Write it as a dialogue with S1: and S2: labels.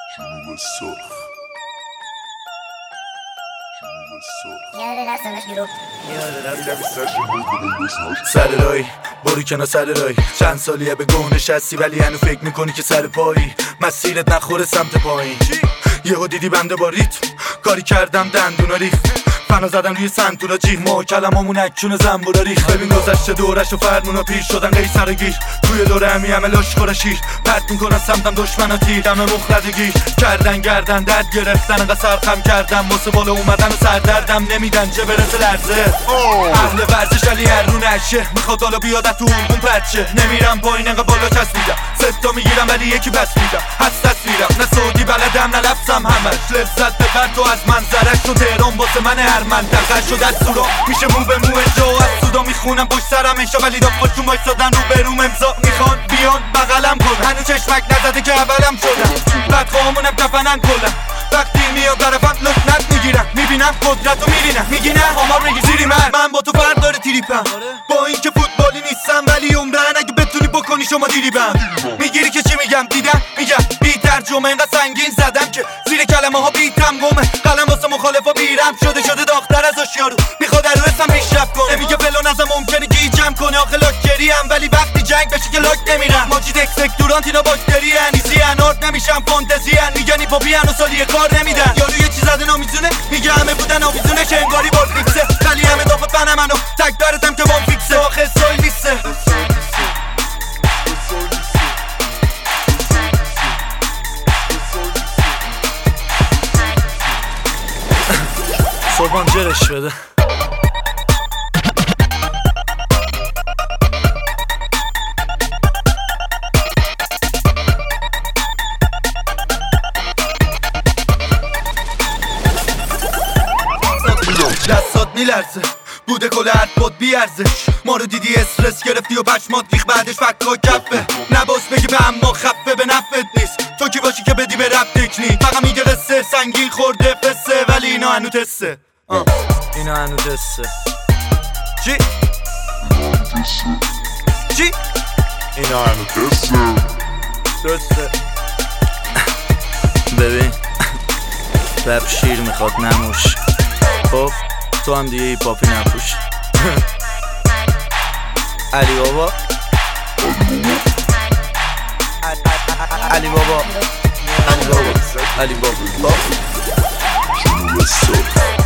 S1: جنوب سرخ
S2: سر رای برو کنار سر رای چند سالیه به گونه نشستی ولی هنو فکر میکنی که سر پایی مسیرت نخوره سمت پایین. یهو دیدی بنده با ریتم کاری کردم دندونا ریخت فنا زدن روی سنتورا جیغ ما کلمامون اکچون زنبورا ریخت. ببین گذشته دورش و فرمونا پیر شدن قیصر و گیر توی دوره همی همه لاشخورا شیر پرت میکنن سمتم دشمنا تیر دم مخلد گیر کردن گردن درد گرفتن انقدر سرخم کردم واسه بالا اومدن و سردردم نمیدن چه برسه لرزه. اهل ورزش علی هر رو نشه میخواد حالا بیادت تو اون پرچه نمیرم پایین انقدر بالا چسبیدم ستا میگیرم ولی یکی بس میدم هست تصویرم نه سعودی بلدم نه لفظم همش لذت ببر تو از منظرش تو تهران واسه من هر منطقه شد از سورا میشه مو به مو جا از سودا میخونم پشت سرم انشا ولی داخلشون وایسادن رو بروم امضا میخوان بیان بغلم کن هنو چشمک نزده که اولم شدم بدخواهمونم کفنن کلم وقتی میاد طرفم لکنت میگیرم میبینم قدرت رو میرینم میگی نه آمار میگی زیری من با تو فرق داره تریپم با این که فوتبالی نیستم ولی عمرن اگه بتونی بکنی شما دیریبم میگیری که چی میگم دیدم میگم بی ترجمه اینقدر سنگین زدم که زیر کلمه ها بیتم گمه قلم واسه مخالفا بیرم شده داختر از آشیارو میخواد رو اسم پیشرفت کنه میگه فلان ازم ممکنه گیجم کنه آخه لاکچری هم ولی وقتی جنگ بشه که لاک نمیرم ماجید اکسپکتورانت اینا باکتری ان ایزی انارد نمیشم فانتزی ان میگن پاپی ان و سالی کار نمیدن یارو یه چیز زده نامیزونه میگه همه بودن آویزونه که انگاری بار فیکسه ولی همه دافه فن منو تک برتم که وام فیکسه آخه استایل نیسته صبحان جرش بده دستات میلرزه بوده کل حرفات بیارزش ما رو دیدی استرس گرفتی و پشمات ریخ بعدش فکا کفه نباس بگی به اما خفه به نفت نیست تو کی باشی که بدی به رب تکنیک فقط میگه قصه سنگین خورده فسه ولی اینا هنو تسته اینا هنو تسته چی؟ چی؟
S1: اینا هنو تسته
S2: درسته ببین رب شیر میخواد نموش خب تو هم دیگه هیپاپی نپوش علی بابا علی بابا علی بابا علی بابا
S1: جنوب سرخ